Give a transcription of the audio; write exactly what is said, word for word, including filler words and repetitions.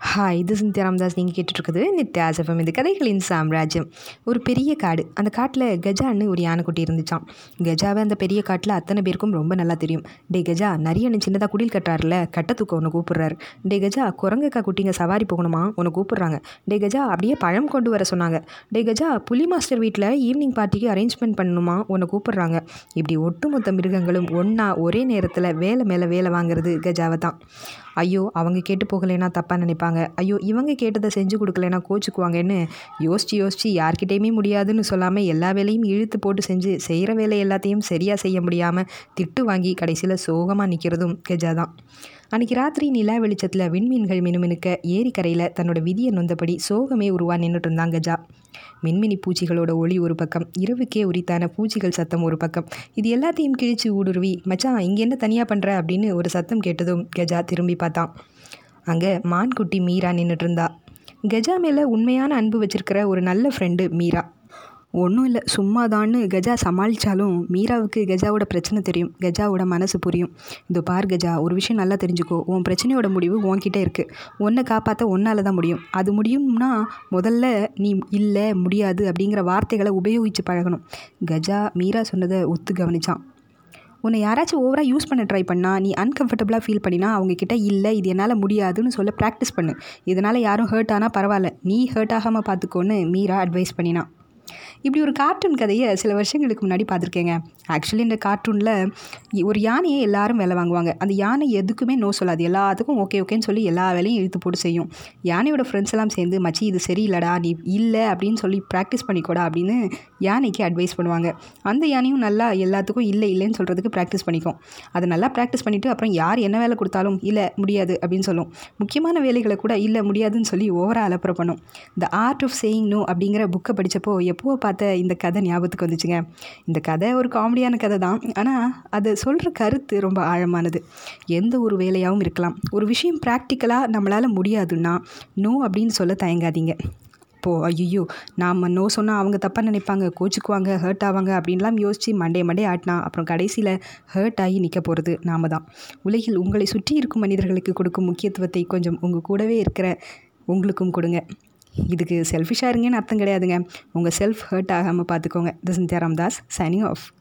Hi, இது சிந்தியா ராமதாஸ். நீங்கள் கேட்டுட்ருக்குது Nithya's FM. இது கதைகளின் சாம்ராஜ்யம். ஒரு பெரிய காடு. அந்த காட்டில் கஜான்னு ஒரு யானைக்குட்டி இருந்துச்சான். கஜாவை அந்த பெரிய காட்டில் அத்தனை பேருக்கும் ரொம்ப நல்லா தெரியும். டே கஜா, நிறைய நீ சின்னதாக குடில் கட்டுறாருல, கட்டத்துக்கு ஒன்று கூப்பிட்றாரு. டே கஜா, குரங்கக்கா குட்டிங்க சவாரி போகணுமா, ஒன்று கூப்பிட்றாங்க. டே கஜா, அப்படியே பழம் கொண்டு வர சொன்னாங்க. டே கஜா, புலி மாஸ்டர் வீட்டில் ஈவினிங் பார்ட்டிக்கு அரேஞ்ச்மெண்ட் பண்ணணுமா, ஒன்று கூப்பிட்றாங்க. இப்படி ஒட்டுமொத்த மிருகங்களும் ஒன்றா ஒரே நேரத்தில் வேலை மேலே வேலை வாங்குறது கஜாவை தான். ஐயோ, அவங்க கேட்டு போகலைன்னா தப்பாக நினைப்பாங்க, ஐயோ இவங்க கேட்டதை செஞ்சு கொடுக்கலைன்னா கோச்சுக்குவாங்கன்னு யோசிச்சு யோசிச்சு யார்கிட்டையுமே முடியாதுன்னு சொல்லாமல் எல்லா வேலையும் இழுத்து போட்டு செஞ்சு செய்கிற வேலை எல்லாத்தையும் சரியாக செய்ய முடியாமல் திட்டு வாங்கி கடைசியில் சோகமாக நிற்கிறதும் கஜா தான். அன்றைக்கி ராத்திரி நிலா வெளிச்சத்தில் விண்மீன்கள் மினுமினுக்க ஏரிக்கரையில் தன்னோட விதியை நொந்தபடி சோகமே உருவா நின்றுட்டு இருந்தாங்க கஜா. மின்மினி பூச்சிகளோட ஒளி ஒரு பக்கம், இரவுக்கே உரித்தான பூச்சிகள் சத்தம் ஒரு பக்கம். இது எல்லாத்தையும் கிழிச்சு ஊடுருவி, மச்சான் இங்கே என்ன தனியாக பண்ணுற அப்படின்னு ஒரு சத்தம் கேட்டதும் கஜா திரும்பி பார்த்தான். அங்கே மான்குட்டி மீரா நின்றுட்டு இருந்தா. கஜா மேலே உண்மையான அன்பு வச்சிருக்கிற ஒரு நல்ல ஃப்ரெண்டு மீரா. ஒன்றும் இல்லை, சும்மாதான்னு கஜா சமாளித்தாலும் மீராவுக்கு கஜாவோட பிரச்சனை தெரியும், கஜாவோட மனசு புரியும். இதோ பார் கஜா, ஒரு விஷயம் நல்லா தெரிஞ்சுக்கோ, உன் பிரச்சனையோட முடிவு உன்கிட்ட இருக்குது. உன்னை காப்பாற்ற ஒன்றால் தான் முடியும். அது முடியும்னா முதல்ல நீ இல்லை, முடியாது அப்படிங்கிற வார்த்தைகளை உபயோகித்து பழகணும். கஜா மீரா சொன்னதை ஒத்து கவனித்தான். உன்னை யாராச்சும் ஓவராக யூஸ் பண்ண ட்ரை பண்ணால், நீ அன்கம்ஃபர்டபுளாக ஃபீல் பண்ணினா அவங்கக்கிட்ட இல்லை இது என்னால் முடியாதுன்னு சொல்ல ப்ராக்டிஸ் பண்ணு. இதனால் யாரும் ஹர்ட் ஆனால் பரவாயில்ல, நீ ஹர்ட் ஆகாமல் பார்த்துக்கோன்னு மீரா அட்வைஸ் பண்ணினான். இப்படி ஒரு கார்ட்டூன் கதையை சில வருஷங்களுக்கு முன்னாடி பார்த்துருக்கேங்க. ஆக்சுவலி இந்த கார்ட்டூனில் ஒரு யானையை எல்லாரும் வேலை வாங்குவாங்க. அந்த யானை எதுக்குமே நோ சொல்லாது, எல்லாத்துக்கும் ஓகே ஓகேன்னு சொல்லி எல்லா வேலையும் இழுத்து போட்டு செய்யும். யானையோட ஃப்ரெண்ட்ஸ் எல்லாம் சேர்ந்து, மச்சி இது சரியில்லடா, நீ இல்லை அப்படின்னு சொல்லி ப்ராக்டிஸ் பண்ணிக்கோடா அப்படின்னு யானைக்கு அட்வைஸ் பண்ணுவாங்க. அந்த யானையும் நல்லா எல்லாத்துக்கும் இல்லை இல்லைன்னு சொல்கிறதுக்கு ப்ராக்டிஸ் பண்ணிக்கும். அதை நல்லா ப்ராக்டிஸ் பண்ணிவிட்டு அப்புறம் யார் என்ன வேலை கொடுத்தாலும் இல்லை முடியாது அப்படின்னு சொல்லும். முக்கியமான வேலைகளை கூட இல்லை முடியாதுன்னு சொல்லி ஓவராக அலப்புற பண்ணும். The art of saying no அப்படிங்கிற புக்கை படித்தப்போ எப்போ பார்த்த இந்த கதை ஞாபகத்துக்கு வந்துச்சுங்க. இந்த கதை ஒரு காமெடியான கதை தான், ஆனால் அது சொல்கிற கருத்து ரொம்ப ஆழமானது. எந்த ஒரு வேலையாகவும் இருக்கலாம், ஒரு விஷயம் ப்ராக்டிக்கலாக நம்மளால் முடியாதுன்னா நோ அப்படின்னு சொல்ல தயங்காதீங்க. இப்போது ஐயோ நாம் நோ சொன்னால் அவங்க தப்பாக நினைப்பாங்க, கோச்சுக்குவாங்க, ஹர்ட் ஆவாங்க அப்படின்லாம் யோசித்து மண்டே மண்டே ஆட்டினா அப்புறம் கடைசியில் ஹர்ட் ஆகி நிற்க போகிறது நாம தான். உலகில் உங்களை சுற்றி இருக்கும் மனிதர்களுக்கு கொடுக்கும் முக்கியத்துவத்தை கொஞ்சம் உங்கள் கூடவே இருக்கிற உங்களுக்கும் கொடுங்க. இதுக்கு செல்ஃபிஷாக இருங்கன்னு அர்த்தம் கிடையாதுங்க. உங்கள் செல்ஃப் ஹர்ட் ஆகாமல் பார்த்துக்கோங்க. This is Nithya Ramadas signing of.